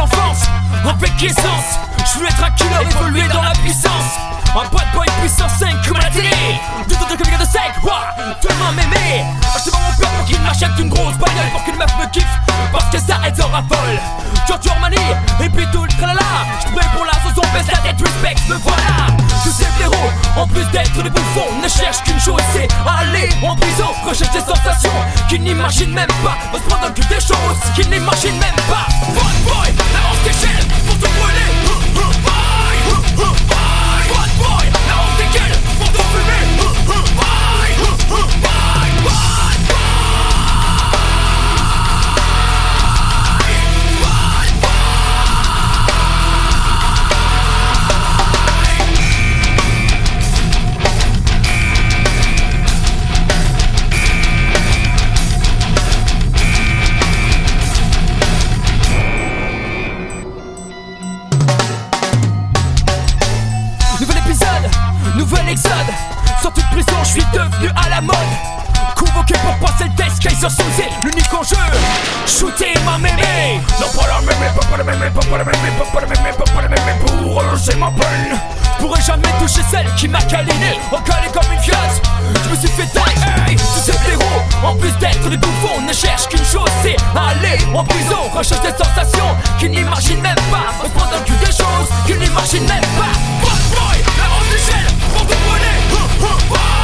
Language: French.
l'enfance avec essence. Je veux être un killer, évoluer dans la puissance. Un bad boy puissance 5 comme à la télé. Du tout de comme de sec, demain m'aimer. Acheter mon père pour qu'il m'achète une grosse bagnole, pour qu'une meuf me kiffe, parce que ça elle en raffole. Torture manie, et puis tout le tralala. J'prêt pour la sauce, on baisse la tête, respect, me voilà. Tous ces blaireaux, en plus d'être des bouffons, ne cherchent qu'une chose, c'est aller en prison. Recherche des sensations qu'ils n'imaginent même pas. On se prend dans le cul des choses qu'ils n'imaginent même pas. Bad boy, la honte d'échelle pour te brûler. Bad boy, la honte d'échelle pour te fumer. Nouvel exode, sorti de prison, je suis devenu à la mode. Convoqué pour passer le test, Kaiser Soze, l'unique enjeu, shooter ma mémé. Non pas la mémé, pas la mémé, pas la mémé, pas la mémé, pas la mémé, pour relancer ma peine. Pourrais jamais toucher celle qui m'a câliné, encalé comme une fiasse. Je me suis fait taille, hey, tous ces blaireaux, en plus d'être des bouffons, ne cherchent qu'une chose, c'est aller en prison. Recherche des sensations qu'ils n'imaginent même pas. On se prend dans le cul des choses qu'ils n'imaginent même pas. Bad boy, la honte d'échelle, pour te brûler.